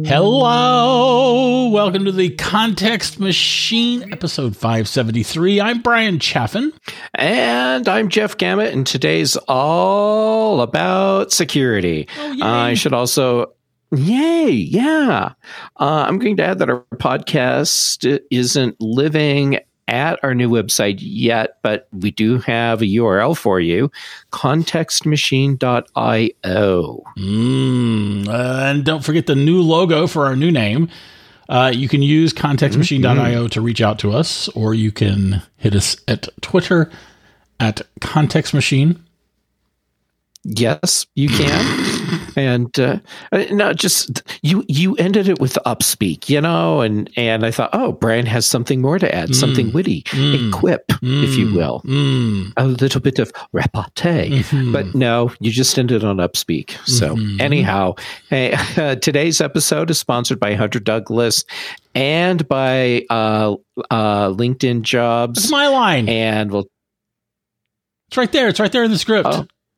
Hello. Welcome to the Context Machine, episode 573. I'm Brian Chaffin. And I'm Jeff Gamet, and today's all about security. Oh, I should also... Yay, yeah. I'm going to add that our podcast isn't living at our new website yet, but we do have a URL for you, contextmachine.io. And don't forget the new logo for our new name. You can use contextmachine.io to reach out to us, or you can hit us at Twitter at contextmachine. Yes, you can. And no, just you ended it with upspeak, and I thought, oh, Brian has something more to add, something witty, a quip, if you will, a little bit of repartee. But no, you just ended on upspeak. So anyhow, hey, today's episode is sponsored by Hunter Douglas and by LinkedIn Jobs. That's my line. And it's right there. It's right there in the script.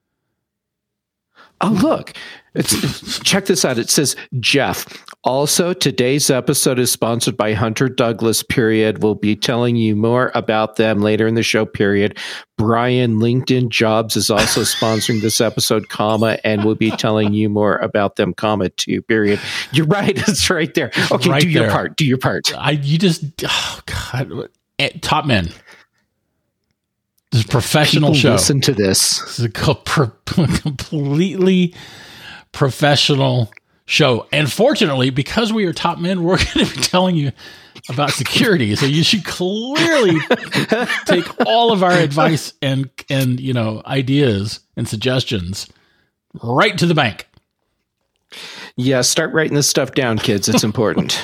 Oh, look. Check this out. It says, Jeff, also today's episode is sponsored by Hunter Douglas, period. We'll be telling you more about them later in the show, period. Brian, LinkedIn Jobs is also sponsoring this episode, comma, and we'll be telling you more about them, comma, too, period. You're right. It's right there. Okay, right do your part. Do your part. Oh, God. Top Men. This is a professional show. Listen to this. This is a completely professional show. And fortunately, because we are top men, we're going to be telling you about security. So you should clearly take all of our advice and ideas and suggestions right to the bank. Yeah, start writing this stuff down, kids. It's important.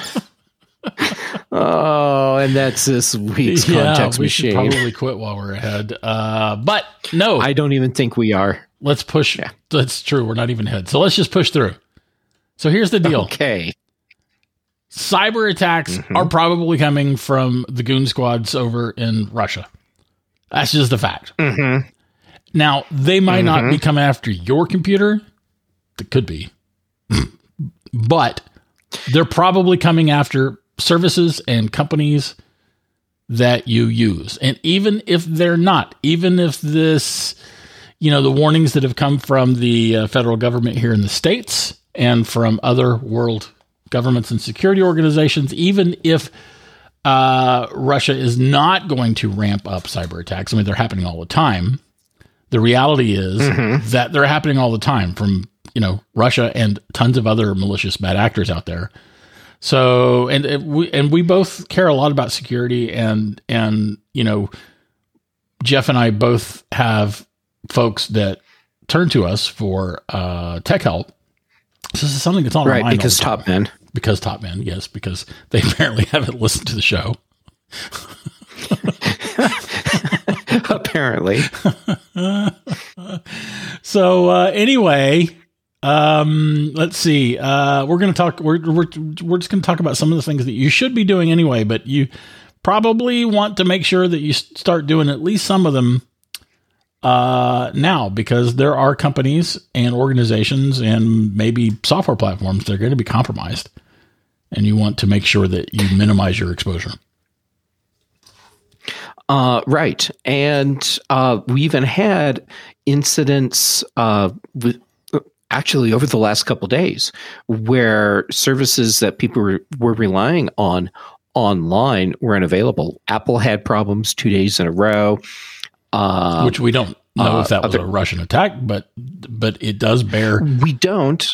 Oh, and that's this week's Context Machine. We should probably quit while we're ahead. But no. I don't even think we are. Let's push. Yeah. That's true. We're not even ahead. So let's just push through. So here's the deal. Okay. Cyber attacks are probably coming from the goon squads over in Russia. That's just the fact. Now, they might not be coming after your computer. It could be. But they're probably coming after services and companies that you use. And even if they're not, even if this, the warnings that have come from the federal government here in the States and from other world governments and security organizations, even if Russia is not going to ramp up cyber attacks, I mean, they're happening all the time. The reality is that they're happening all the time from, Russia and tons of other malicious bad actors out there. So, and we both care a lot about security, and Jeff and I both have folks that turn to us for tech help. So this is something that's on our mind. Right, because top men. Because top men, yes, because they apparently haven't listened to the show. Apparently. So anyway. Let's see. We're going to talk, we're just going to talk about some of the things that you should be doing anyway, but you probably want to make sure that you start doing at least some of them, now, because there are companies and organizations and maybe software platforms that are going to be compromised, and you want to make sure that you minimize your exposure. Right. And, we even had incidents, actually over the last couple of days, where services that people were relying on online were unavailable. Apple had problems 2 days in a row. Which we don't know if that was a Russian attack, but it does bear. We don't.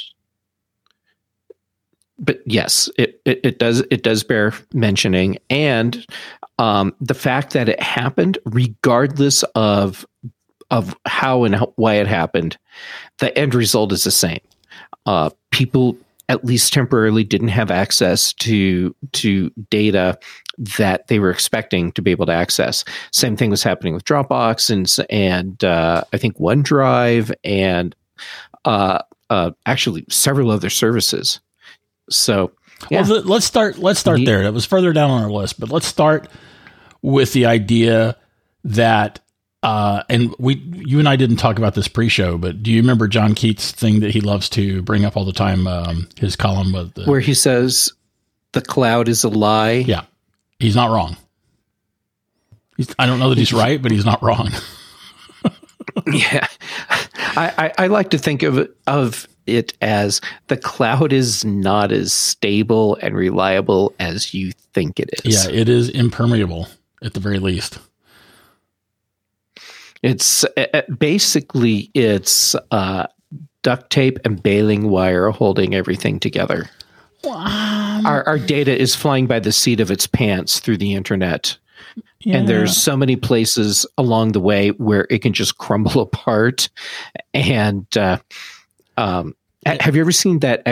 But yes, it does bear mentioning. And the fact that it happened, regardless of how and why it happened, the end result is the same. People, at least temporarily, didn't have access to data that they were expecting to be able to access. Same thing was happening with Dropbox and I think OneDrive and actually several other services. So, yeah. Well, let's start there. That was further down on our list, but let's start with the idea that And you and I didn't talk about this pre-show, but do you remember John Keats' thing that he loves to bring up all the time? His column where he says the cloud is a lie. Yeah, he's not wrong. I don't know that he's right, but he's not wrong. Yeah, I like to think of it as the cloud is not as stable and reliable as you think it is. Yeah, it is impermeable at the very least. It's basically duct tape and baling wire holding everything together. Our data is flying by the seat of its pants through the internet. Yeah. And there's so many places along the way where it can just crumble apart. And have you ever seen that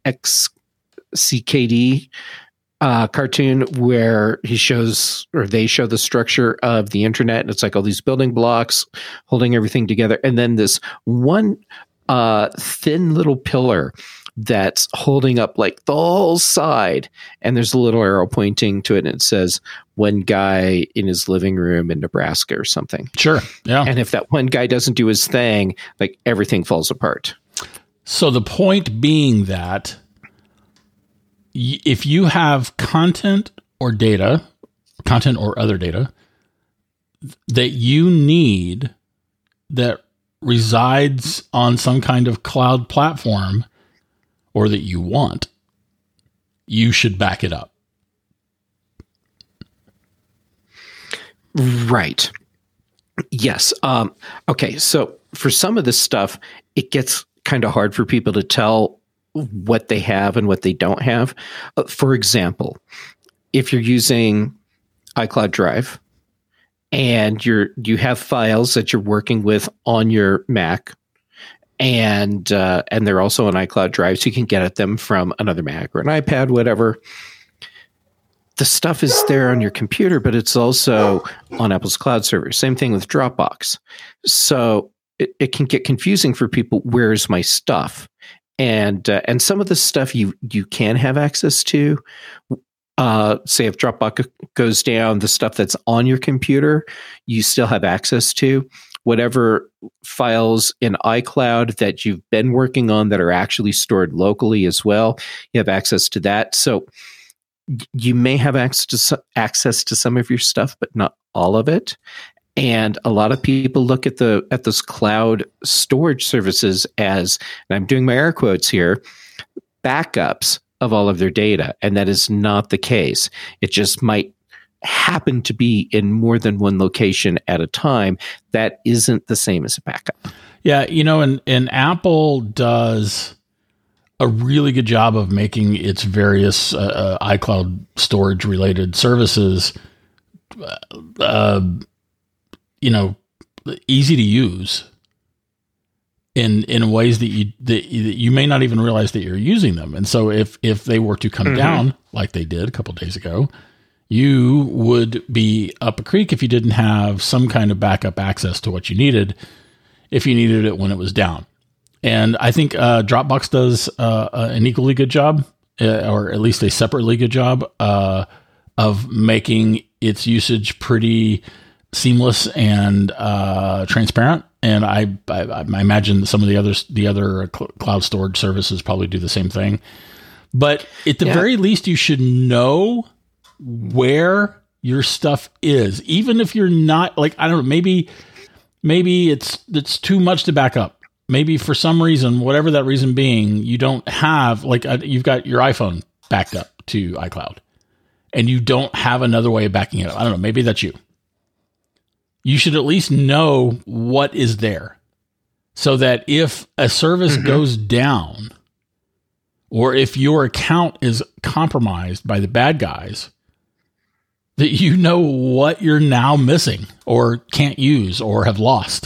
XKCD cartoon where they show the structure of the internet, and it's like all these building blocks holding everything together, and then this one thin little pillar that's holding up like the whole side, and there's a little arrow pointing to it, and it says one guy in his living room in Nebraska or something. Sure. Yeah. And if that one guy doesn't do his thing, like everything falls apart. So the point being that if you have content or other data that you need that resides on some kind of cloud platform or that you want, you should back it up. Right. Yes. Okay. So for some of this stuff, it gets kind of hard for people to tell what they have and what they don't have. For example, if you're using iCloud Drive and you have files that you're working with on your Mac, and they're also on iCloud Drive, so you can get at them from another Mac or an iPad, whatever. The stuff is there on your computer, but it's also on Apple's cloud server. Same thing with Dropbox. So it can get confusing for people. Where's my stuff? And some of the stuff you can have access to. Say if Dropbox goes down, the stuff that's on your computer, you still have access to. Whatever files in iCloud that you've been working on that are actually stored locally as well, you have access to that. So you may have access to some of your stuff, but not all of it. And a lot of people look at those cloud storage services as, and I'm doing my air quotes here, backups of all of their data. And that is not the case. It just might happen to be in more than one location at a time. That isn't the same as a backup. Yeah, and Apple does a really good job of making its various iCloud storage related services easy to use in ways that you may not even realize that you're using them. And so if they were to come down like they did a couple of days ago, you would be up a creek if you didn't have some kind of backup access to what you needed, if you needed it when it was down. And I think Dropbox does an equally good job, or at least a separately good job, of making its usage pretty seamless and transparent. And I imagine some of the other cloud storage services probably do the same thing. But at the very least, you should know where your stuff is, even if you're not like, I don't know, maybe it's too much to back up. Maybe for some reason, whatever that reason being, you don't have, like, you've got your iPhone backed up to iCloud and you don't have another way of backing it up. I don't know. Maybe that's you. You should at least know what is there so that if a service goes down or if your account is compromised by the bad guys, that you know what you're now missing or can't use or have lost.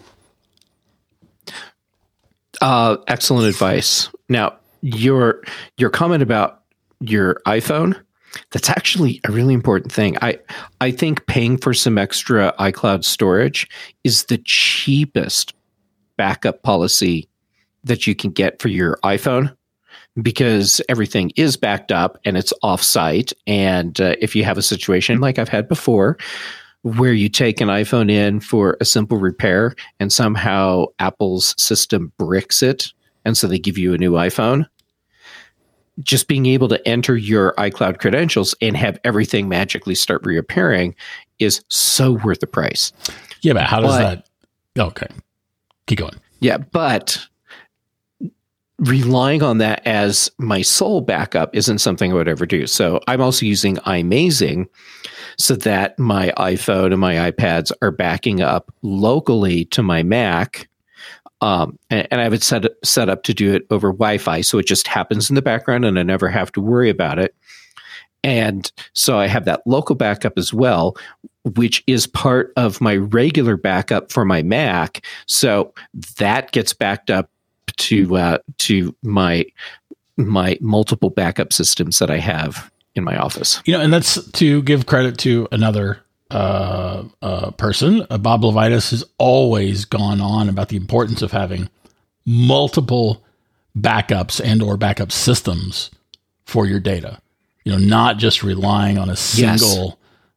Excellent advice. Now, your comment about your iPhone, that's actually a really important thing. I think paying for some extra iCloud storage is the cheapest backup policy that you can get for your iPhone, because everything is backed up and it's offsite. And if you have a situation like I've had before, where you take an iPhone in for a simple repair and somehow Apple's system bricks it, and so they give you a new iPhone. Just being able to enter your iCloud credentials and have everything magically start reappearing is so worth the price. Yeah, but how does that? Okay, keep going. Yeah, but relying on that as my sole backup isn't something I would ever do. So I'm also using iMazing so that my iPhone and my iPads are backing up locally to my Mac. And I have it set up to do it over Wi-Fi, so it just happens in the background and I never have to worry about it. And so I have that local backup as well, which is part of my regular backup for my Mac. So that gets backed up to my multiple backup systems that I have in my office. And that's to give credit to another person. Bob Levitas has always gone on about the importance of having multiple backups and or backup systems for your data. Not just relying on a single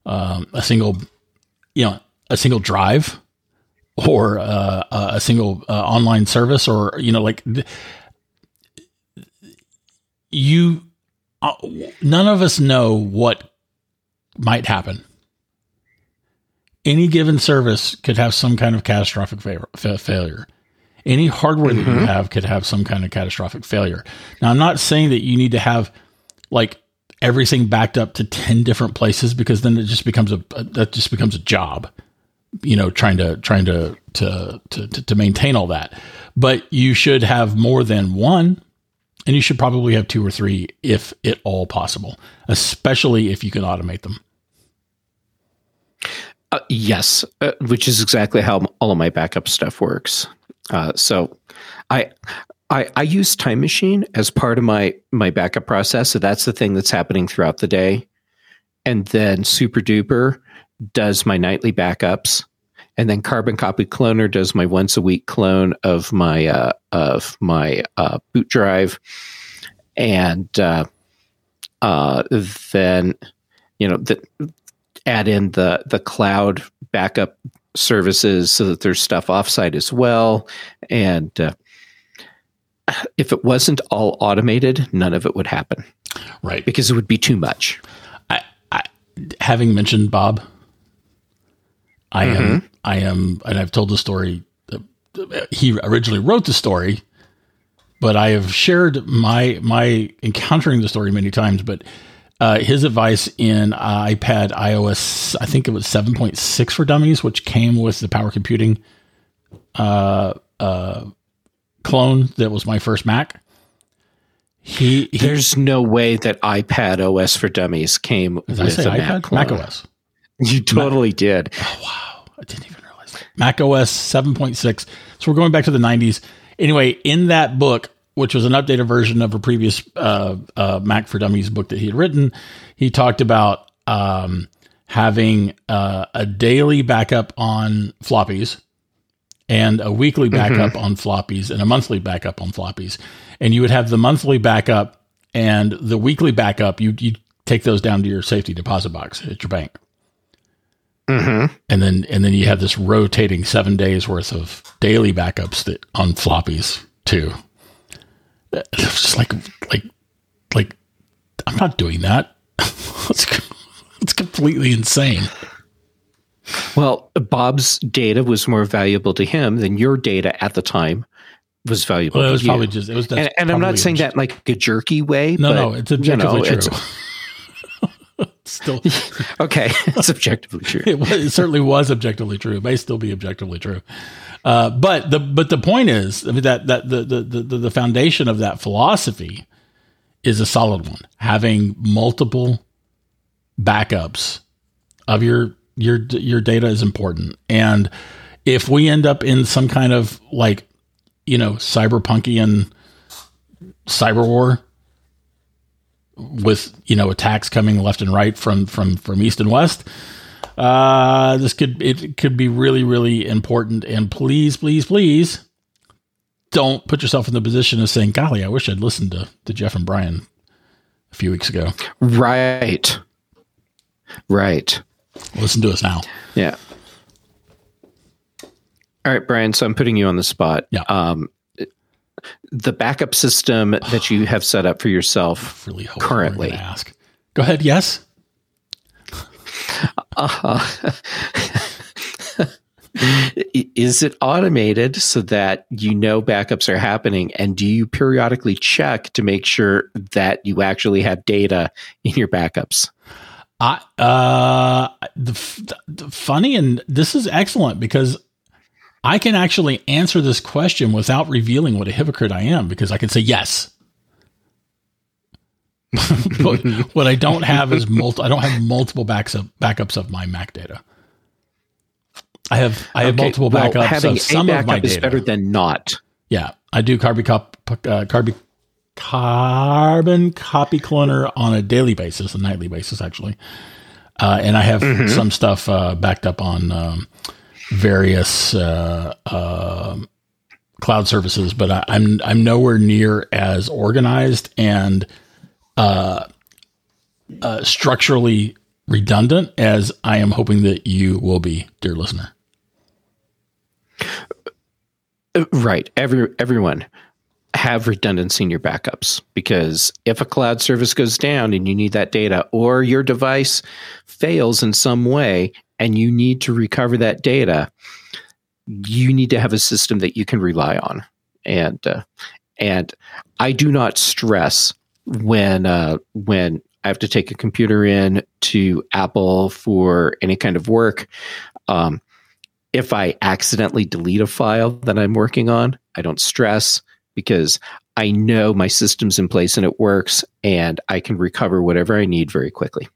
drive or a single online service, or none of us know what might happen. Any given service could have some kind of catastrophic failure. Any hardware that you have could have some kind of catastrophic failure. Now, I'm not saying that you need to have everything backed up to 10 different places, because then it just becomes a job, trying to maintain all that. But you should have more than one, and you should probably have 2 or 3 if at all possible, especially if you can automate them. Yes, which is exactly how all of my backup stuff works. So I use Time Machine as part of my backup process. So that's the thing that's happening throughout the day. And then SuperDuper does my nightly backups. And then Carbon Copy Cloner does my once a week clone of my boot drive. And then, add in the cloud backup services so that there's stuff offsite as well. And if it wasn't all automated, none of it would happen. Right. Because it would be too much. I having mentioned Bob, I am, and I've told the story. He originally wrote the story, but I have shared my encountering the story many times, but his advice in iPad iOS, I think it was 7.6 for Dummies, which came with the Power Computing clone that was my first Mac. There's no way that iPad OS for Dummies came with a Mac OS. You totally did. Oh, wow. I didn't even realize that. Mac OS 7.6. So we're going back to the 90s. Anyway, in that book, which was an updated version of a previous Mac for Dummies book that he had written, he talked about having a daily backup on floppies and a weekly backup on floppies and a monthly backup on floppies. And you would have the monthly backup and the weekly backup. You take those down to your safety deposit box at your bank. And then you have this rotating 7 days worth of daily backups that on floppies too. It's just like I'm not doing that. It's completely insane. Well, Bob's data was more valuable to him than your data at the time was valuable. Well, it was to probably you. just it was. And I'm not saying that in like a jerky way. No, it's objectively true. Still okay. It's objectively true. It certainly was objectively true. It may still be objectively true. But the point is, I mean, that the foundation of that philosophy is a solid one. Having multiple backups of your data is important. And if we end up in some kind of cyberpunkian cyber war with attacks coming left and right from east and west, it could be really, really important. And please don't put yourself in the position of saying, golly, I wish I'd listened to Jeff and Brian a few weeks ago. Right. Listen to us now. Yeah. All right, Brian. So I'm putting you on the spot. Yeah. The backup system that you have set up for yourself Really hope currently. you're gonna ask. Go ahead. Yes. Is it automated so that you know backups are happening? And do you periodically check to make sure that you actually have data in your backups? The funny, and this is excellent because I can actually answer this question without revealing what a hypocrite I am, because I can say yes. But what I don't have is I don't have multiple backups of my Mac data. I have multiple backups of some of my data. Is better than not. Yeah, I do carbon copy cloner on a daily basis, a nightly basis actually, and I have some stuff backed up on various cloud services, but I'm nowhere near as organized and structurally redundant as I am hoping that you will be, dear listener. Right. Everyone have redundancy in your backups, because if a cloud service goes down and you need that data, or your device fails in some way and you need to recover that data, you need to have a system that you can rely on. And I do not stress when I have to take a computer in to Apple for any kind of work. If I accidentally delete a file that I'm working on, I don't stress, because I know my system's in place and it works, and I can recover whatever I need very quickly.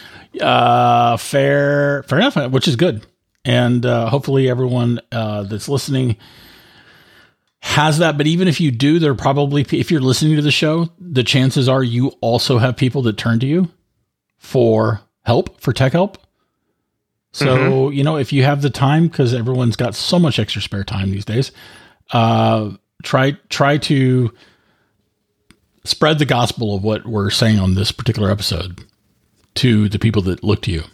Fair enough, which is good. And hopefully everyone that's listening has that. But even if you do, there probably, if you're listening to the show, the chances are you also have people that turn to you for help, for tech help. So, if you have the time, because everyone's got so much extra spare time these days, try to spread the gospel of what we're saying on this particular episode to the people that look to you.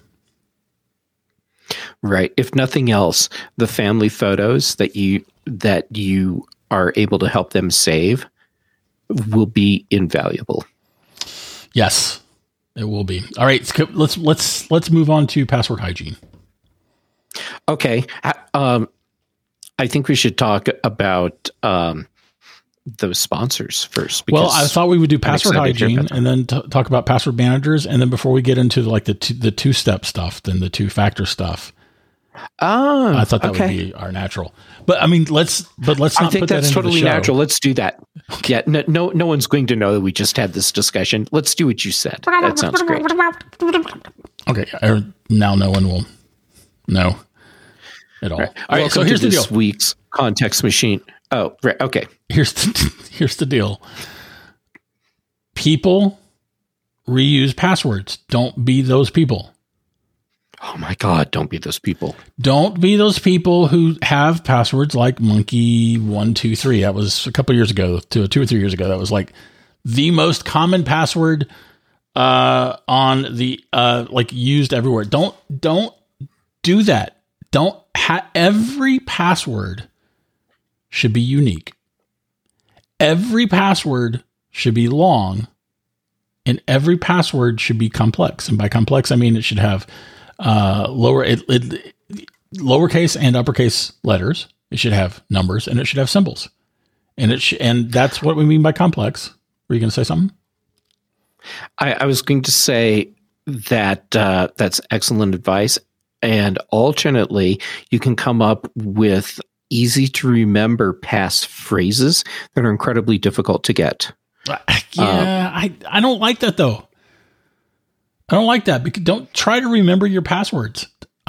Right. If nothing else, the family photos that you are able to help them save will be invaluable. Yes, it will be. All right, let's move on to password hygiene. Okay. I think we should talk about those sponsors first. Well, I thought we would do password hygiene and then talk about password managers. And then before we get into like the two-step stuff, then the two-factor stuff. Oh, I thought that would be our natural. But I mean, let's not put that into the show. I think that's totally natural. Let's do that. Okay. Yeah, no one's going to know that we just had this discussion. Let's do what you said. That sounds great. Okay. Now no one will know at all. All right. So here's the deal. This week's Context Machine. Oh, right. Okay. Here's the deal. People reuse passwords. Don't be those people. Oh my God, don't be those people. Don't be those people who have passwords like monkey123. That was a couple years ago, 2 or 3 years ago. That was like the most common password on the like used everywhere. Don't do that. Every password should be unique. Every password should be long, and every password should be complex. And by complex, I mean it should have lowercase and uppercase letters. It should have numbers, and it should have symbols. And that's what we mean by complex. Were you going to say something? I was going to say that that's excellent advice. And alternately, you can come up with easy to remember passphrases that are incredibly difficult to get. Yeah, I don't like that though. I don't like that, because don't try to remember your passwords.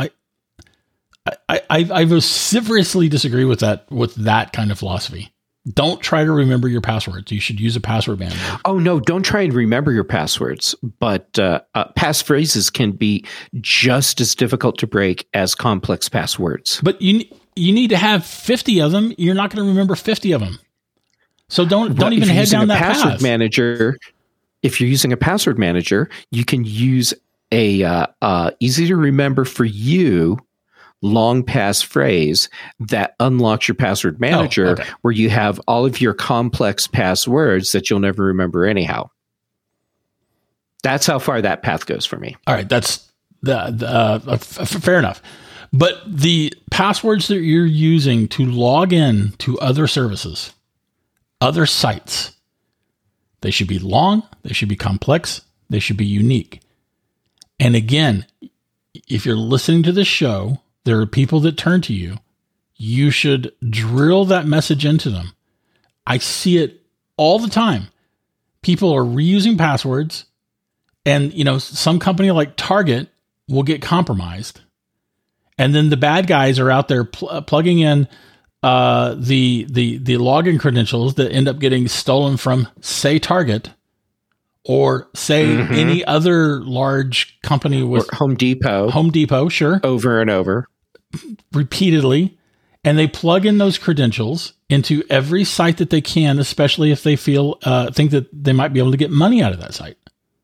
I vociferously disagree with that kind of philosophy. Don't try to remember your passwords. You should use a password manager. Oh no, don't try and remember your passwords. But passphrases can be just as difficult to break as complex passwords. But you need to have 50 of them. You're not going to remember 50 of them. So don't even head down that path. Manager. If you're using a password manager, you can use a easy to remember for you long passphrase that unlocks your password manager, where you have all of your complex passwords that you'll never remember anyhow. That's how far that path goes for me. All right, that's fair enough. But the passwords that you're using to log in to other services, other sites, they should be long, they should be complex, they should be unique. And again, if you're listening to this show, there are people that turn to you. You should drill that message into them. I see it all the time. People are reusing passwords, and some company like Target will get compromised, and then the bad guys are out there plugging in the login credentials that end up getting stolen from, say, Target, or say any other large company with or Home Depot, sure, over and over, repeatedly, and they plug in those credentials into every site that they can, especially if they think that they might be able to get money out of that site,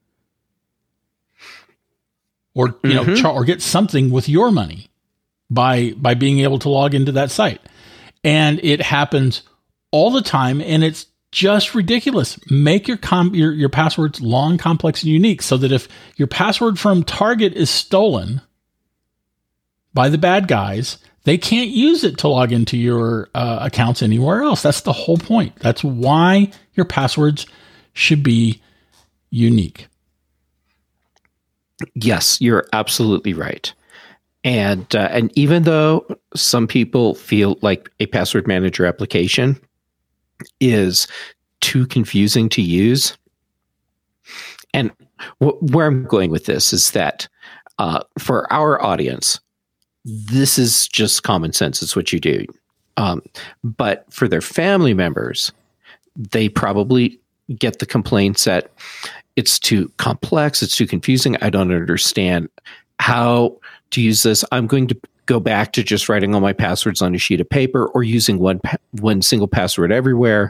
or or get something with your money by being able to log into that site. And it happens all the time, and it's just ridiculous. Make your passwords long, complex, and unique, so that if your password from Target is stolen by the bad guys, they can't use it to log into your accounts anywhere else. That's the whole point. That's why your passwords should be unique. Yes, you're absolutely right. And even though some people feel like a password manager application is too confusing to use, and where I'm going with this is that for our audience, this is just common sense. It's what you do. But for their family members, they probably get the complaints that it's too complex, it's too confusing, I don't understand how to use this. I'm going to go back to just writing all my passwords on a sheet of paper, or using one single password everywhere.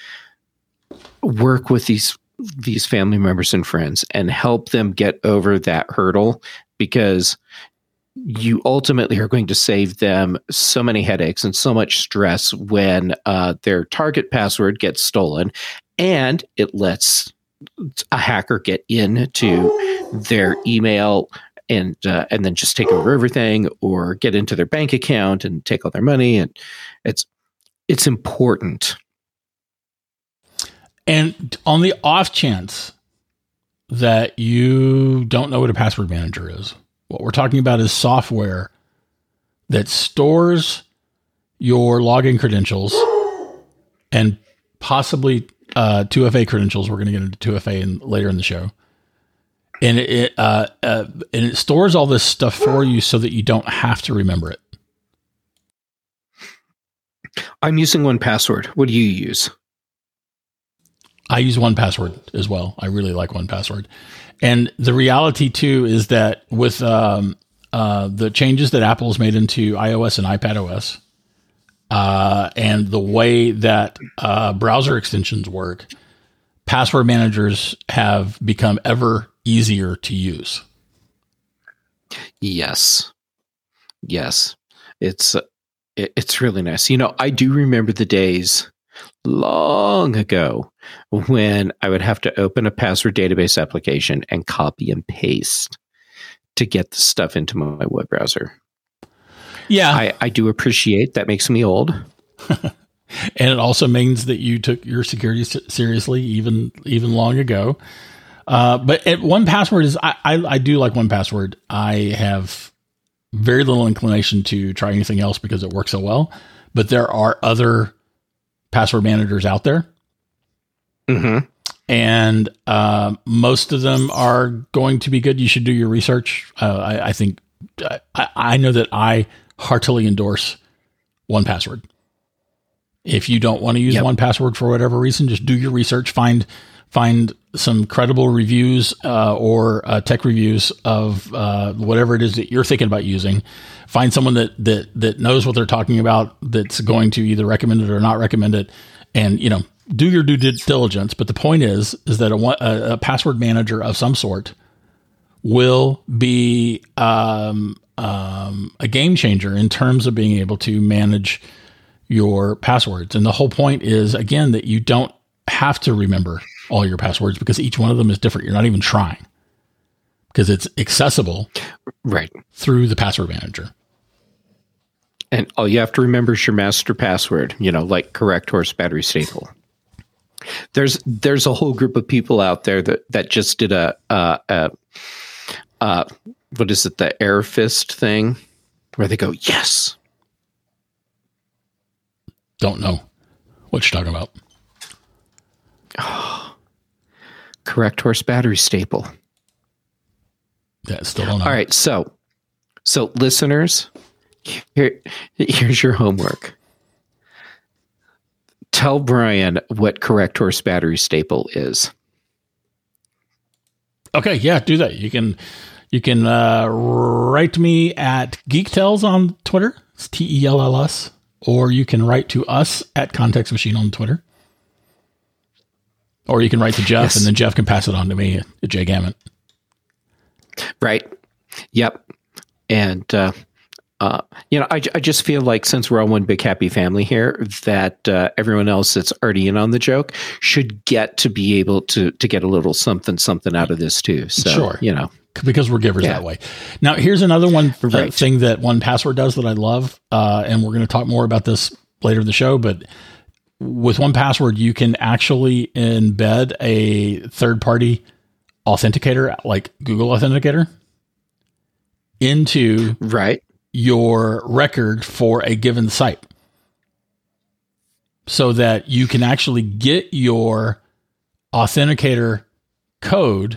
Work with these family members and friends and help them get over that hurdle, because you ultimately are going to save them so many headaches and so much stress when their Target password gets stolen, and it lets a hacker get into their email and then just take over everything, or get into their bank account and take all their money. And it's important. And on the off chance that you don't know what a password manager is, what we're talking about is software that stores your login credentials and possibly 2FA credentials. We're going to get into 2FA later in the show. And it stores all this stuff for you so that you don't have to remember it. I'm using 1Password. What do you use? I use 1Password as well. I really like 1Password. And the reality too is that with the changes that Apple's made into iOS and iPadOS, and the way that browser extensions work, password managers have become ever easier to use. Yes. It's really nice. I do remember the days long ago when I would have to open a password database application and copy and paste to get the stuff into my web browser. Yeah. I do appreciate that. Makes me old. And it also means that you took your security seriously even long ago. But 1Password is, I do like 1Password. I have very little inclination to try anything else because it works so well. But there are other password managers out there. Mm-hmm. And most of them are going to be good. You should do your research. I think I know that I heartily endorse 1Password. If you don't want to use 1Password for whatever reason, just do your research. Find some credible reviews or tech reviews of whatever it is that you're thinking about using. Find someone that knows what they're talking about, that's going to either recommend it or not recommend it, and do your due diligence. But the point is that a password manager of some sort will be a game changer in terms of being able to manage your passwords. And the whole point is, again, that you don't have to remember all your passwords because each one of them is different. You're not even trying because it's accessible through the password manager. And all you have to remember is your master password, like correct horse battery staple. There's a whole group of people out there that just did what is it, the air fist thing where they go, yes. Don't know what you're talking about. Oh, correct horse battery staple. Yeah, still don't know. All right. So listeners, here's your homework. Tell Brian what correct horse battery staple is. Okay. Yeah, do that. You can write to me at GeekTells on Twitter. It's TELLS. Or you can write to us at Context Machine on Twitter. Or you can write to Jeff, and then Jeff can pass it on to me at JGammon. Right. Yep. And, I just feel like since we're all one big happy family here, that everyone else that's already in on the joke should get to be able to get a little something out of this too. So, sure. Because we're givers that way. Now, here's another one thing that 1Password does that I love, and we're going to talk more about this later in the show, but with 1Password, you can actually embed a third-party authenticator like Google Authenticator into your record for a given site so that you can actually get your authenticator code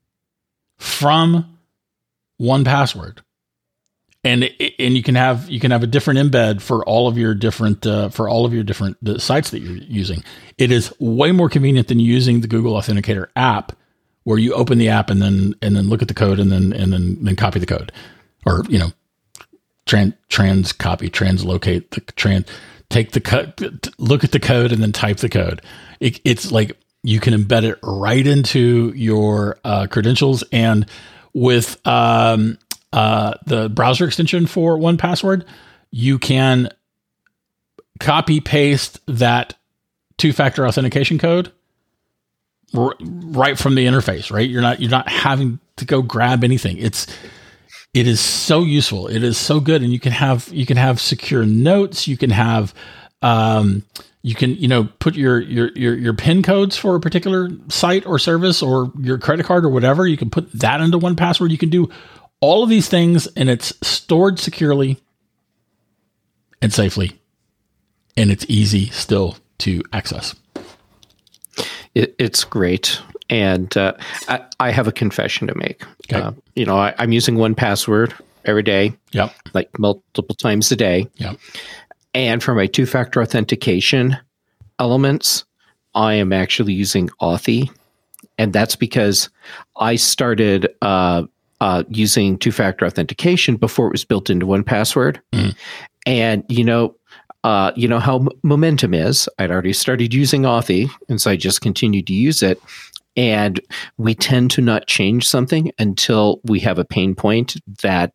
from 1Password, and you can have a different embed for all of your different sites that you're using. It is way more convenient than using the Google Authenticator app, where you open the app and then look at the code and then copy the code, or translocate take the code, look at the code and then type the code. It's like you can embed it right into your credentials, and with the browser extension for 1Password, you can copy paste that two-factor authentication code right from the interface. Right, you're not having to go grab anything. It is so useful. It is so good, and you can have secure notes. You can have you can put your PIN codes for a particular site or service, or your credit card or whatever. You can put that into 1Password. You can do all of these things, and it's stored securely and safely, and it's easy still to access. It's great. And I have a confession to make. Okay. I'm using 1Password every day. Yep. Like multiple times a day. Yep. And for my two-factor authentication elements, I am actually using Authy. And that's because I started using two-factor authentication before it was built into 1Password. Mm. And you know how Momentum is. I'd already started using Authy, and so I just continued to use it. And we tend to not change something until we have a pain point that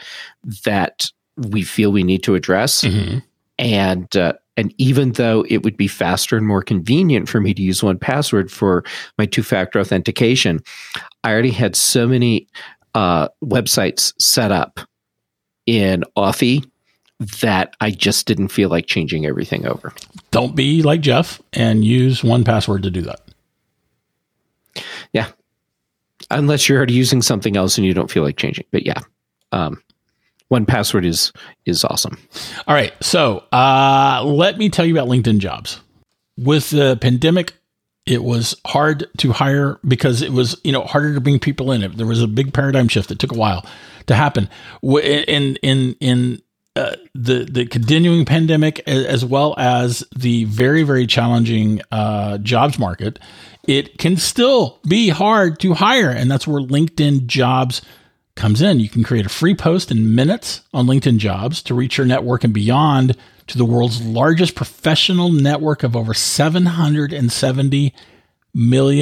we feel we need to address. Mm-hmm. And even though it would be faster and more convenient for me to use 1Password for my two-factor authentication, I already had so many websites set up in Authy that I just didn't feel like changing everything over. Don't be like Jeff and use 1Password to do that. Yeah. Unless you're already using something else and you don't feel like changing. But yeah. 1Password is awesome. All right. So let me tell you about LinkedIn Jobs. With the pandemic, it was hard to hire because it was harder to bring people in. There was a big paradigm shift that took a while to happen. In the continuing pandemic, as well as the very, very challenging jobs market, it can still be hard to hire. And that's where LinkedIn Jobs comes in. You can create a free post in minutes on LinkedIn Jobs to reach your network and beyond to the world's largest professional network of over 770 million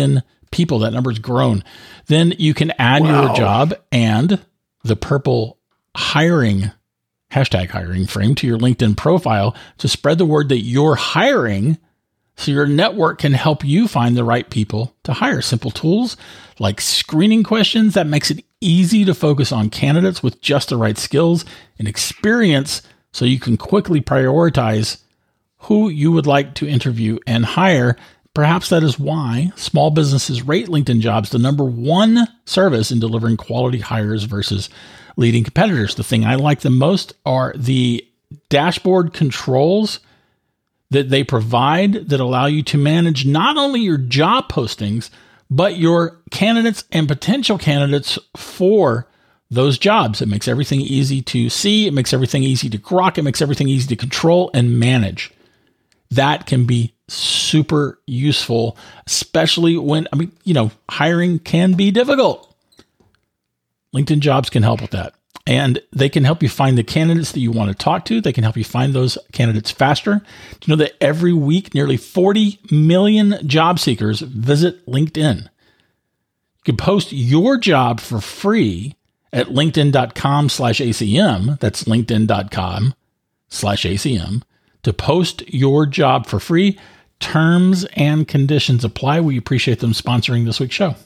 people. That number's grown. Then you can add your job and the purple hiring, hashtag hiring frame to your LinkedIn profile to spread the word that you're hiring, so your network can help you find the right people to hire. Simple tools like screening questions that makes it easy to focus on candidates with just the right skills and experience, so you can quickly prioritize who you would like to interview and hire. Perhaps that is why small businesses rate LinkedIn Jobs the number one service in delivering quality hires versus leading competitors. The thing I like the most are the dashboard controls that they provide that allow you to manage not only your job postings, but your candidates and potential candidates for those jobs. It makes everything easy to see. It makes everything easy to grok. It makes everything easy to control and manage. That can be super useful, especially when, hiring can be difficult. LinkedIn Jobs can help with that. And they can help you find the candidates that you want to talk to. They can help you find those candidates faster. Do you know that every week, nearly 40 million job seekers visit LinkedIn? You can post your job for free at linkedin.com/ACM. That's linkedin.com/ACM to post your job for free. Terms and conditions apply. We appreciate them sponsoring this week's show.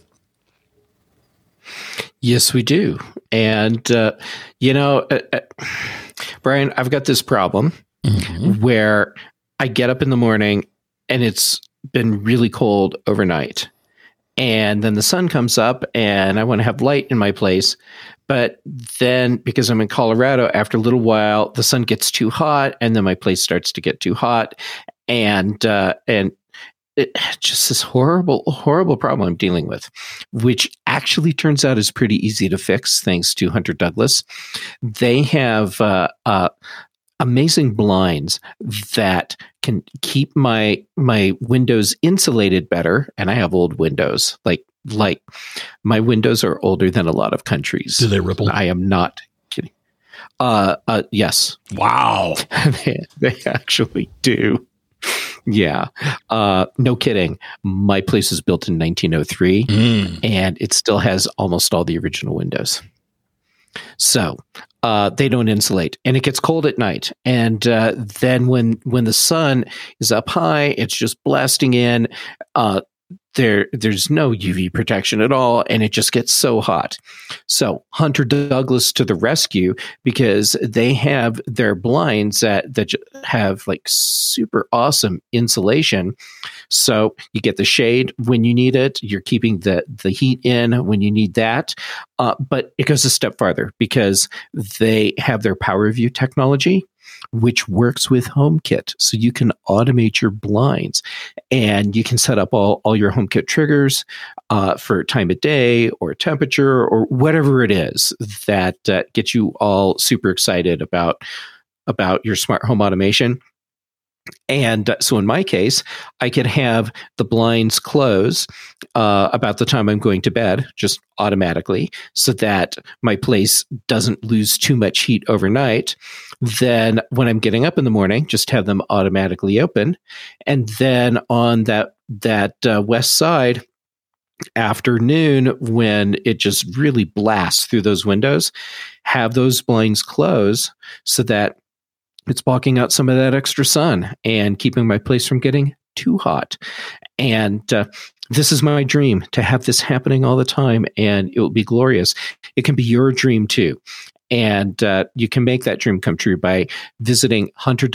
Yes, we do. And, Brian, I've got this problem where I get up in the morning and it's been really cold overnight. And then the sun comes up and I want to have light in my place. But then, because I'm in Colorado, after a little while, the sun gets too hot and then my place starts to get too hot. And it's just this horrible problem I'm dealing with, which actually turns out is pretty easy to fix thanks to Hunter Douglas. They have amazing blinds that can keep my windows insulated better. And I have old windows, like my windows are older than a lot of countries. Do they ripple? I am not kidding. Yes. Wow. They actually do. Yeah. No kidding. My place was built in 1903 and it still has almost all the original windows. So they don't insulate and it gets cold at night. And then when the sun is up high, it's just blasting in. There's no UV protection at all, and it just gets so hot. So Hunter Douglas to the rescue, because they have their blinds that have like super awesome insulation. So you get the shade when you need it. You're keeping the heat in when you need that. But it goes a step farther because they have their PowerView technology, which works with HomeKit. So you can automate your blinds and you can set up all your HomeKit triggers for time of day or temperature or whatever it is that gets you all super excited about your smart home automation. And so in my case, I could have the blinds close about the time I'm going to bed, just automatically, so that my place doesn't lose too much heat overnight. Then when I'm getting up in the morning, just have them automatically open. And then on that west side, afternoon, when it just really blasts through those windows, have those blinds close so that it's blocking out some of that extra sun and keeping my place from getting too hot. And this is my dream, to have this happening all the time, and it will be glorious. It can be your dream too. And you can make that dream come true by visiting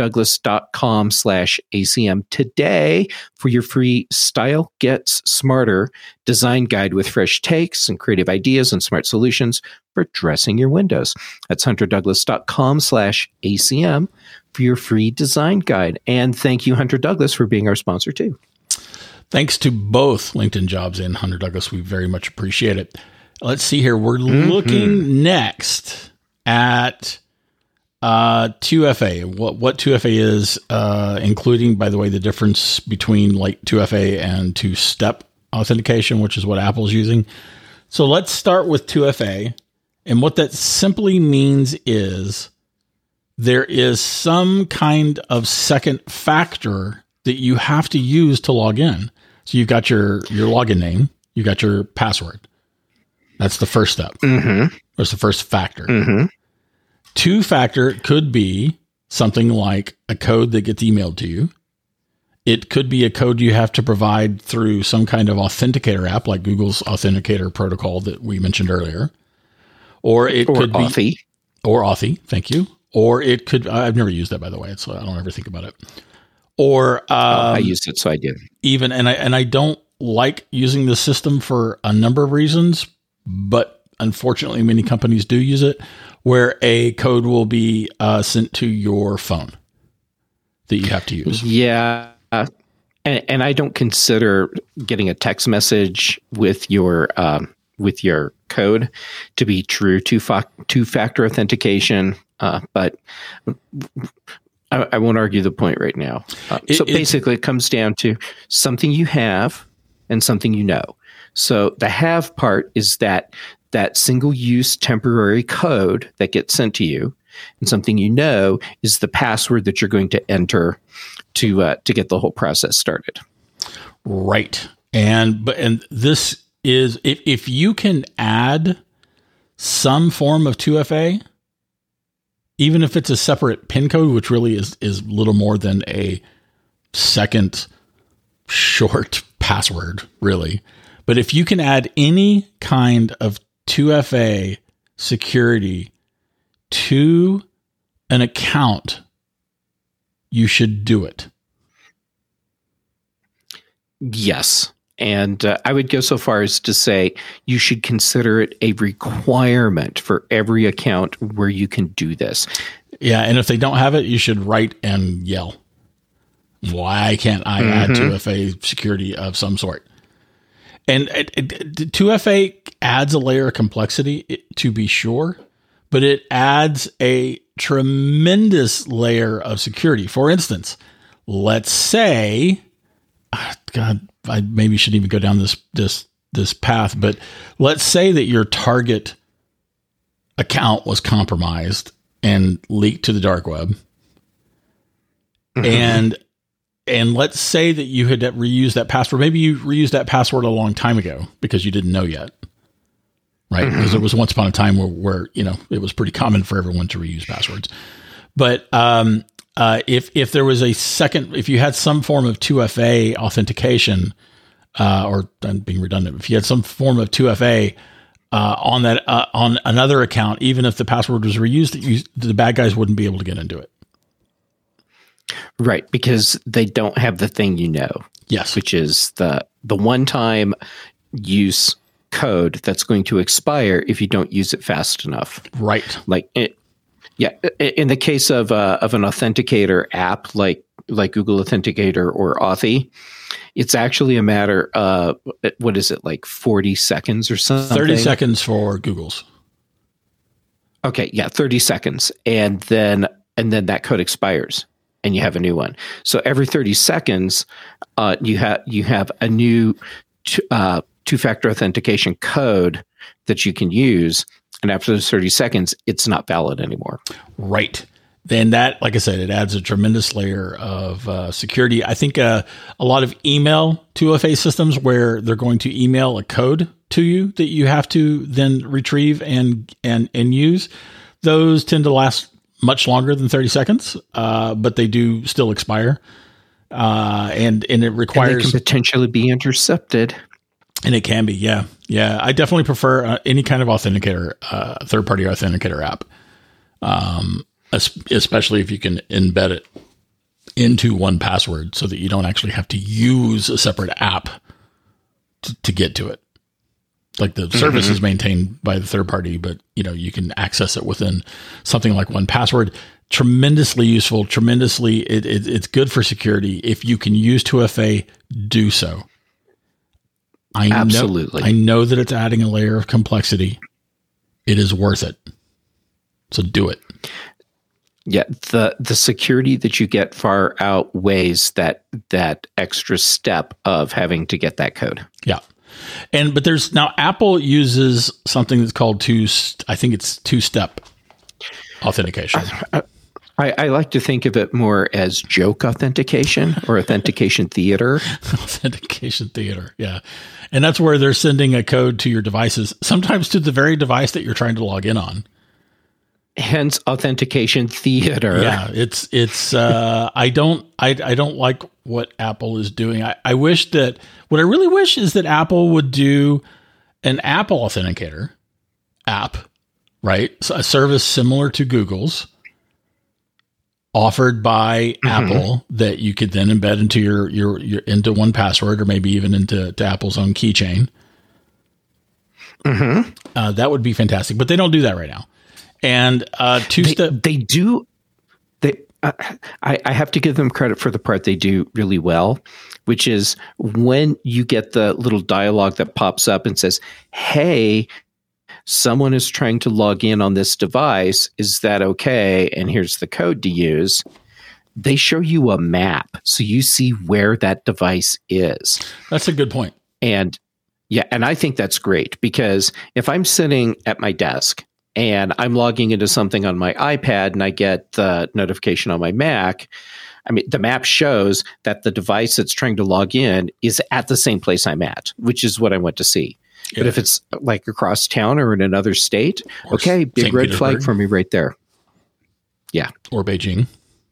hunterdouglas.com/ACM today for your free Style Gets Smarter design guide with fresh takes and creative ideas and smart solutions for dressing your windows. That's hunterdouglas.com/ACM for your free design guide. And thank you, Hunter Douglas, for being our sponsor too. Thanks to both LinkedIn Jobs and Hunter Douglas. We very much appreciate it. Let's see here. We're looking next at 2FA. What 2FA is, including, by the way, the difference between like 2FA and two-step authentication, which is what Apple's using. So let's start with 2FA. And what that simply means is there is some kind of second factor that you have to use to log in. So you've got your login name, You got your password. That's the first step. That's the first factor. Two-factor could be something like a code that gets emailed to you. It could be a code you have to provide through some kind of authenticator app like Google's Authenticator protocol that we mentioned earlier. Or could Authy. be Authy. Thank you. Or it could, I've never used that, by the way. So I don't ever think about it. Or I used it, so I did. Even, and I don't like using the system for a number of reasons, but unfortunately many companies do use it, where a code will be sent to your phone that you have to use. Yeah. And I don't consider getting a text message with your code to be true two-factor authentication. But I won't argue the point right now. So basically, it comes down to something you have and something you know. So the have part is that single-use temporary code that gets sent to you, and something you know is the password that you're going to enter to get the whole process started. Right. And this is if you can add some form of 2FA, even if it's a separate PIN code, which really is little more than a second short password, really. But if you can add any kind of 2FA security to an account, you should do it. Yes. And I would go so far as to say you should consider it a requirement for every account where you can do this. Yeah. And if they don't have it, you should write and yell. Why can't I add 2FA security of some sort? And 2FA adds a layer of complexity, to be sure, but it adds a tremendous layer of security. For instance, let's say, God, I maybe shouldn't even go down this path, but let's say that your target account was compromised and leaked to the dark web. And let's say that you had reused that password. Maybe you reused that password a long time ago because you didn't know yet. Right. Because there was once upon a time where, it was pretty common for everyone to reuse passwords. But, if there was if you had some form of 2FA authentication, or I'm being redundant, if you had some form of 2FA, on that, on another account, even if the password was reused, the bad guys wouldn't be able to get into it. Right. Because they don't have the thing, yes, which is the one-time use code that's going to expire if you don't use it fast enough. Right. In the case of an authenticator app like Google Authenticator or Authy, it's actually a matter of, what is it, like 40 seconds or something? 30 seconds for Google's. Okay, yeah, 30 seconds. And then that code expires and you have a new one. So every 30 seconds, you have a new two-factor authentication code that you can use. And after those 30 seconds, it's not valid anymore. Right. Then that, like I said, it adds a tremendous layer of security. I think a lot of email 2FA systems where they're going to email a code to you that you have to then retrieve and use, those tend to last much longer than 30 seconds, but they do still expire. And it requires... And they can potentially be intercepted. And it can be, yeah. Yeah, I definitely prefer any kind of authenticator, third-party authenticator app, especially if you can embed it into 1Password so that you don't actually have to use a separate app to get to it. Like the service is maintained by the third party, but you can access it within something like 1Password. Tremendously useful, it's good for security. If you can use 2FA, do so. Absolutely. I know that it's adding a layer of complexity. It is worth it. So do it. Yeah, the security that you get far outweighs that extra step of having to get that code. Yeah. But there's now Apple uses something that's called two-step authentication. I like to think of it more as joke authentication or authentication theater. Authentication theater, yeah. And that's where they're sending a code to your devices, sometimes to the very device that you're trying to log in on. Hence authentication theater. Yeah, it's I don't like what Apple is doing. I wish that what I really wish is that Apple would do an Apple Authenticator app, right? So a service similar to Google's, offered by Apple, that you could then embed into your into 1Password, or maybe even into Apple's own keychain. That would be fantastic, but they don't do that right now. And they do. I have to give them credit for the part they do really well, which is when you get the little dialogue that pops up and says, "Hey, someone is trying to log in on this device. Is that okay? And here's the code to use." They show you a map, so you see where that device is. That's a good point. And yeah, and I think that's great, because if I'm sitting at my desk and I'm logging into something on my iPad and I get the notification on my Mac, I mean, the map shows that the device that's trying to log in is at the same place I'm at, which is what I want to see. Yeah. But if it's like across town or in another state, okay, big red flag for me right there. Yeah. Or Beijing.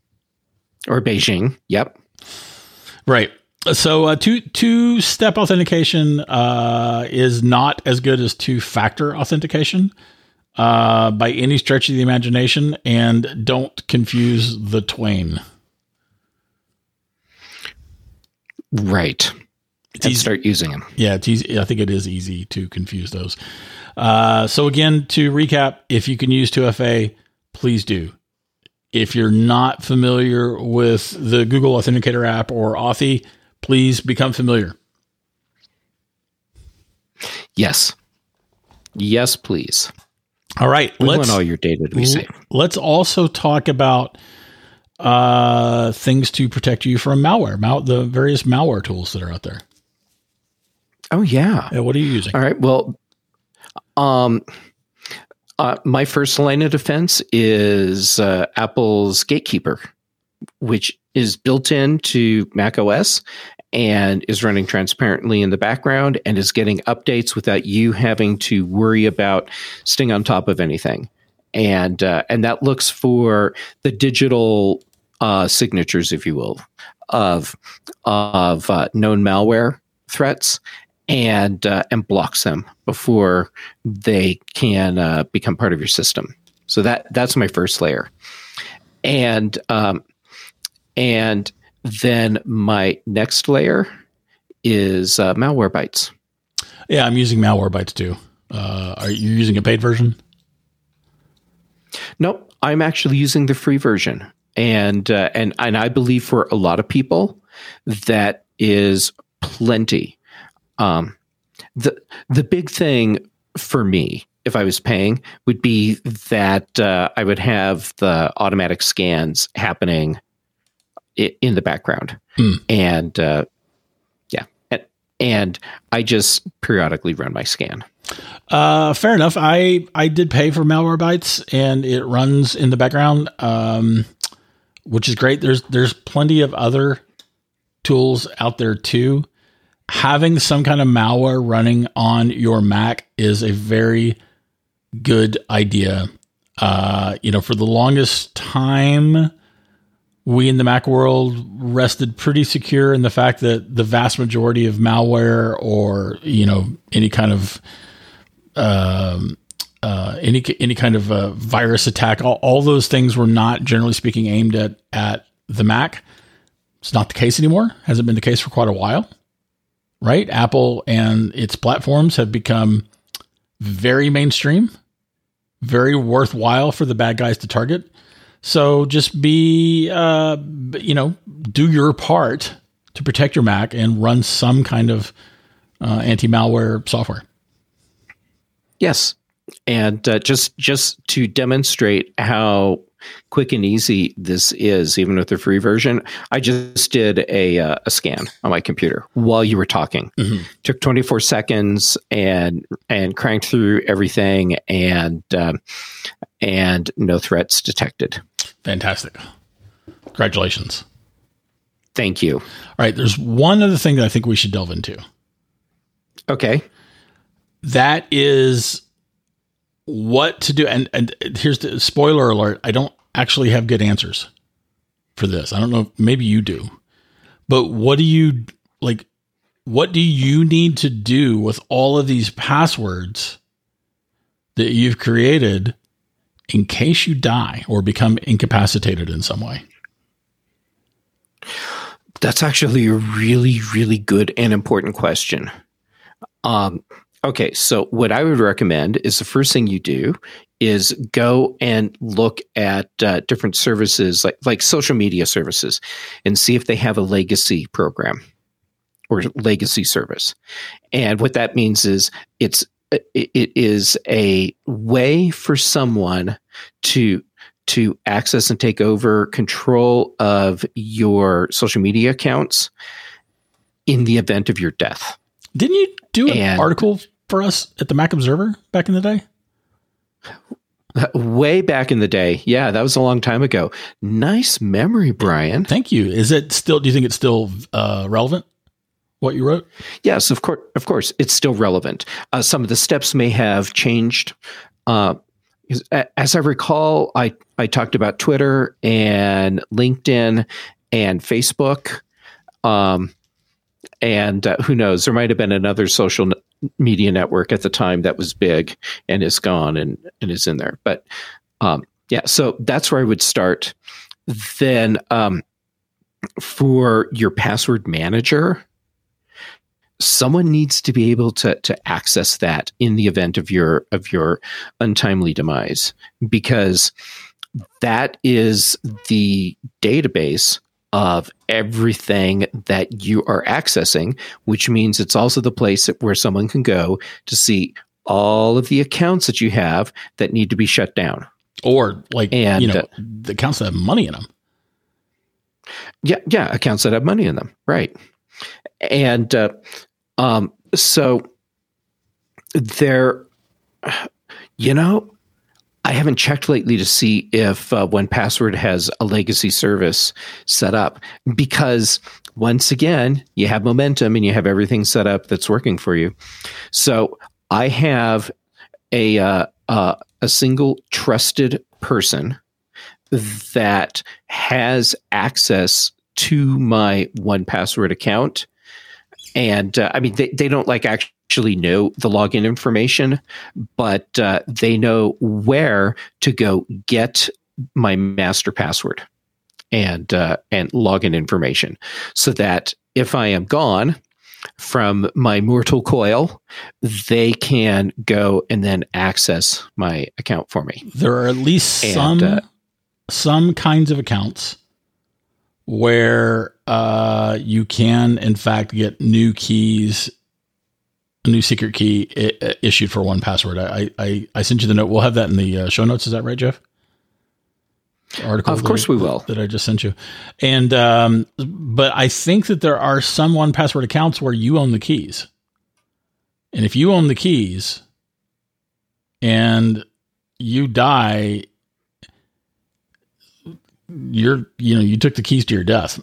Yep. Right. So two-step authentication is not as good as two-factor authentication by any stretch of the imagination, and don't confuse the twain. Right. And start using them. Yeah, it's easy. I think it is easy to confuse those. So again, to recap, if you can use 2FA, please do. If you're not familiar with the Google Authenticator app or Authy, please become familiar. Yes. Yes, please. All right. We want all your data to be safe. Let's also talk about things to protect you from malware, the various malware tools that are out there. Oh, yeah. What are you using? All right. Well, my first line of defense is Apple's Gatekeeper, which is built into macOS and is running transparently in the background and is getting updates without you having to worry about staying on top of anything. And that looks for the digital signatures, if you will, of known malware threats, and blocks them before they can become part of your system. So that's my first layer, and then my next layer is Malwarebytes. Yeah, I'm using Malwarebytes too. Are you using a paid version? Nope, I'm actually using the free version, and I believe for a lot of people that is plenty. The big thing for me, if I was paying, would be that I would have the automatic scans happening in the background, and and I just periodically run my scan. Fair enough. I did pay for Malwarebytes, and it runs in the background, which is great. There's plenty of other tools out there too. Having some kind of malware running on your Mac is a very good idea. For the longest time, we in the Mac world rested pretty secure in the fact that the vast majority of malware, or any kind of any kind of virus attack, all those things were not, generally speaking, aimed at the Mac. It's not the case anymore. Hasn't been the case for quite a while. Right? Apple and its platforms have become very mainstream, very worthwhile for the bad guys to target. So just do your part to protect your Mac and run some kind of anti-malware software. Yes. And just to demonstrate how quick and easy this is, even with the free version, I just did a scan on my computer while you were talking. Mm-hmm. Took 24 seconds and cranked through everything, and no threats detected. Fantastic. Congratulations. Thank you. All right. There's one other thing that I think we should delve into. Okay. That is what to do. And here's the spoiler alert. I don't actually have good answers for this. I don't know. Maybe you do. But what do you need to do with all of these passwords that you've created in case you die or become incapacitated in some way? That's actually a really, really good and important question. Okay, so what I would recommend is the first thing you do is go and look at different services like social media services and see if they have a legacy program or legacy service. And what that means is it is a way for someone to access and take over control of your social media accounts in the event of your death. Didn't you do an article for us at the Mac Observer back in the day? Way back in the day. Yeah, that was a long time ago. Nice memory, Brian. Thank you. Do you think it's still relevant, what you wrote? Yes, of course. It's still relevant. Some of the steps may have changed. As I recall, I talked about Twitter and LinkedIn and Facebook. And who knows, there might have been another social media network at the time that was big and is gone and is in there. But yeah, so that's where I would start. Then for your password manager, someone needs to be able to access that in the event of your untimely demise, because that is the database of everything that you are accessing, which means it's also the place where someone can go to see all of the accounts that you have that need to be shut down. Or the accounts that have money in them. Yeah, accounts that have money in them. Right. And so there, I haven't checked lately to see if 1Password has a legacy service set up, because once again, you have momentum and you have everything set up that's working for you. So I have a single trusted person that has access to my 1Password account. And they don't actually know the login information, but they know where to go get my master password and login information, so that if I am gone from my mortal coil, they can go and then access my account for me. There are at least some kinds of accounts where you can, in fact, get new keys, a new secret key issued for 1Password. I sent you the note. We'll have that in the show notes. Is that right, Jeff? Article. Of course we will. That I just sent you. And but I think that there are some 1Password accounts where you own the keys. And if you own the keys and you die, you took the keys to your death.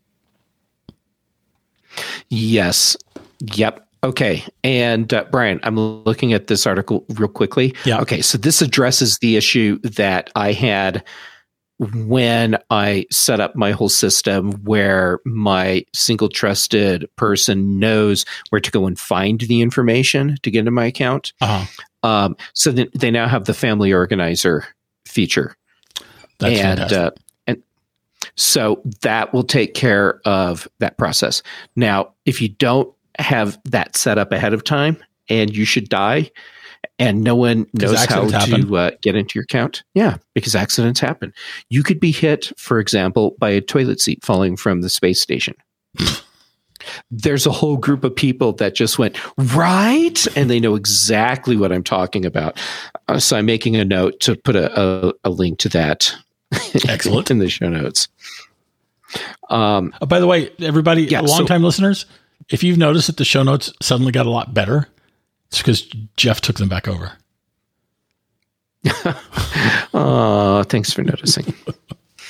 Yes. Yep. Okay. And Brian, I'm looking at this article real quickly. Yeah. Okay. So this addresses the issue that I had when I set up my whole system, where my single trusted person knows where to go and find the information to get into my account. Uh-huh. So they now have the family organizer feature. That's fantastic. So that will take care of that process. Now, if you don't have that set up ahead of time and you should die and no one knows how to get into your account, because accidents happen. You could be hit, for example, by a toilet seat falling from the space station. There's a whole group of people that just went, right? And they know exactly what I'm talking about. So I'm making a note to put a link to that. Excellent. In the show notes. By the way, everybody, long-time listeners, if you've noticed that the show notes suddenly got a lot better, it's because Jeff took them back over. Oh, thanks for noticing.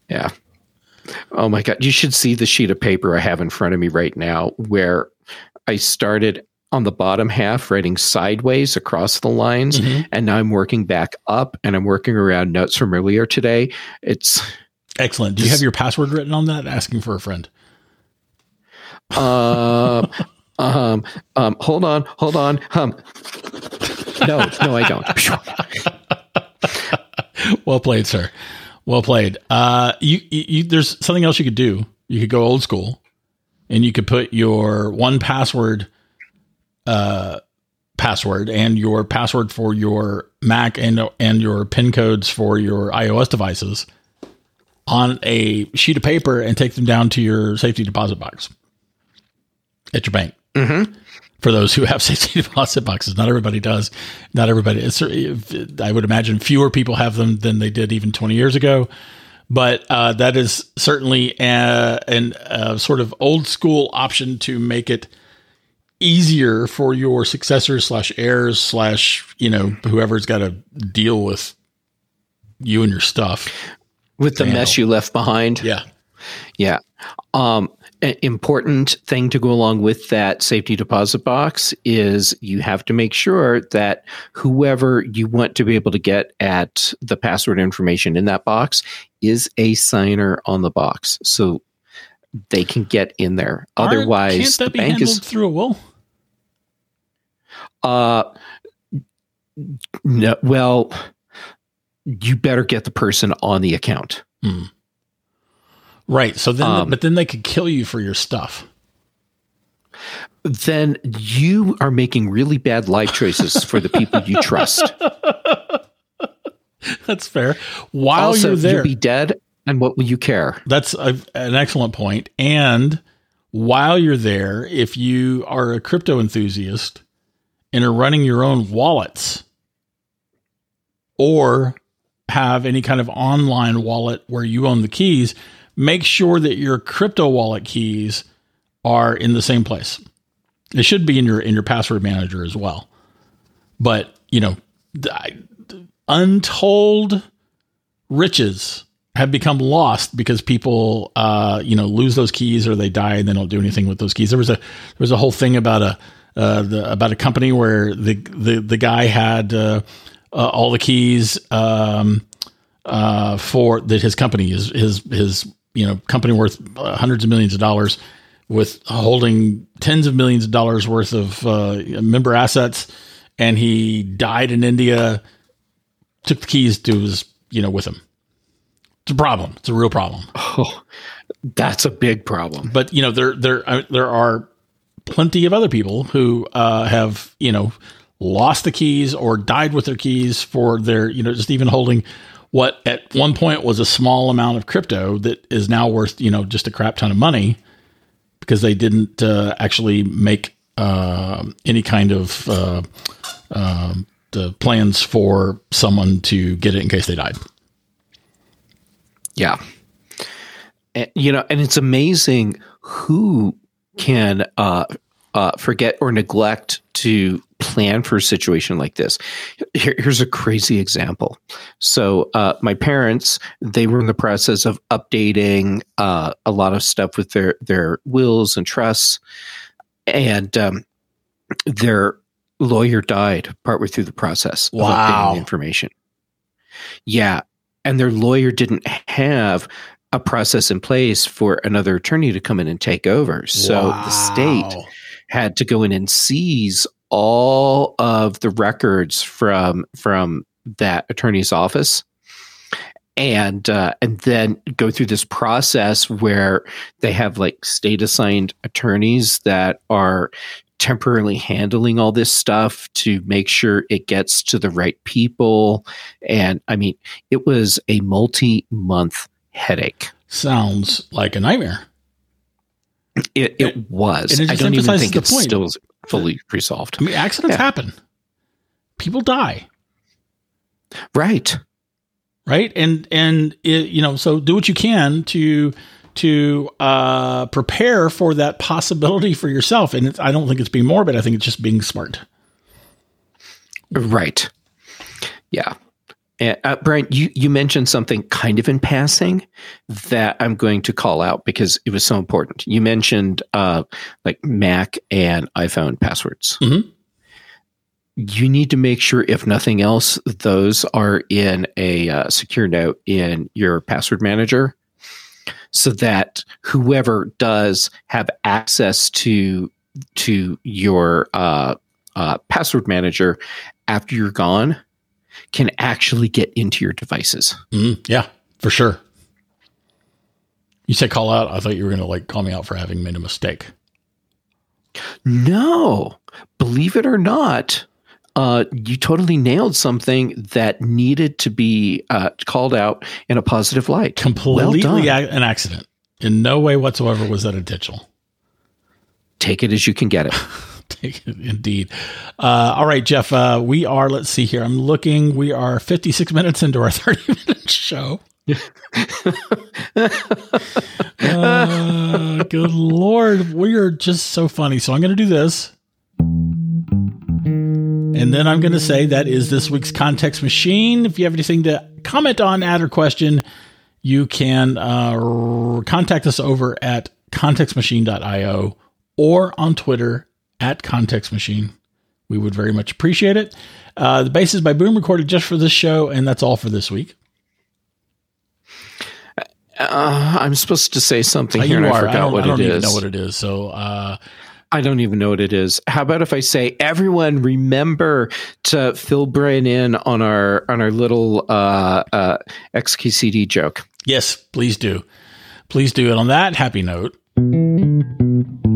Yeah. Oh my God. You should see the sheet of paper I have in front of me right now where I started on the bottom half writing sideways across the lines. And now I'm working back up and I'm working around notes from earlier today. It's excellent. Do you have your password written on that? Asking for a friend. Hold on. No, I don't. Well played, sir. Well played. You there's something else you could do. You could go old school and you could put your 1Password password and your password for your Mac and your PIN codes for your iOS devices on a sheet of paper and take them down to your safety deposit box at your bank. For those who have safety deposit boxes. Not everybody does. Not everybody. I would imagine fewer people have them than they did even 20 years ago. But that is certainly a sort of old school option to make it easier for your successors / heirs / whoever's got to deal with you and your stuff. With the mess you left behind. Yeah. Yeah. An important thing to go along with that safety deposit box is you have to make sure that whoever you want to be able to get at the password information in that box is a signer on the box so they can get in there. Otherwise, can't that the be bank handled is through a will? No. Well, you better get the person on the account. Right. So then, but then they could kill you for your stuff. Then you are making really bad life choices for the people you trust. That's fair. While also, you're there, you'll be dead, and what will you care? That's an excellent point. And while you're there, if you are a crypto enthusiast and are running your own wallets or have any kind of online wallet where you own the keys, make sure that your crypto wallet keys are in the same place. It should be in your password manager as well. But, untold riches have become lost because people, lose those keys or they die and they don't do anything with those keys. There was a whole thing about a company where the guy had all the keys for that his company his company worth hundreds of millions of dollars with holding tens of millions of dollars worth of member assets. And he died in India, took the keys to his, with him. It's a problem. It's a real problem. Oh, that's a big problem. But, there are plenty of other people who have, lost the keys or died with their keys for their, just even holding what at one point was a small amount of crypto that is now worth, just a crap ton of money because they didn't actually make any kind of the plans for someone to get it in case they died. Yeah. And it's amazing who can forget or neglect to plan for a situation like this. Here's a crazy example. So my parents, they were in the process of updating a lot of stuff with their wills and trusts, and their lawyer died partway through the process of updating the information. Yeah. And their lawyer didn't have a process in place for another attorney to come in and take over. So the state had to go in and seize all of the records from that attorney's office, and then go through this process where they have like state assigned attorneys that are temporarily handling all this stuff to make sure it gets to the right people. And I mean, it was a multi-month headache. Sounds like a nightmare. It was. And it I don't even think it's point. still fully resolved. I mean, accidents happen. People die. Right. And it, so do what you can to prepare for that possibility for yourself. And I don't think it's being morbid. I think it's just being smart. Right. Yeah. Brian, you mentioned something kind of in passing that I'm going to call out because it was so important. You mentioned like Mac and iPhone passwords. Mm-hmm. You need to make sure, if nothing else, those are in a secure note in your password manager, so that whoever does have access to your password manager after you're gone can actually get into your devices. Yeah, for sure. You said call out. I thought you were going to like call me out for having made a mistake. No, believe it or not, you totally nailed something that needed to be called out in a positive light. Completely an accident. In no way whatsoever was that intentional. Take it as you can get it. Take it, indeed. All right, Jeff, we are, let's see here. I'm looking. We are 56 minutes into our 30-minute show. Good Lord. We are just so funny. So I'm going to do this. And then I'm going to say that is this week's Context Machine. If you have anything to comment on, add, or question, you can contact us over at contextmachine.io or on Twitter at Context Machine. We would very much appreciate it. The bass is by Boom, recorded just for this show, and that's all for this week. I'm supposed to say something here, and I forgot what it is. I don't even know what it is. So I don't even know what it is. How about if I say, everyone, remember to fill Brian in on our little XKCD joke? Yes, please do. Please do. And on that happy note.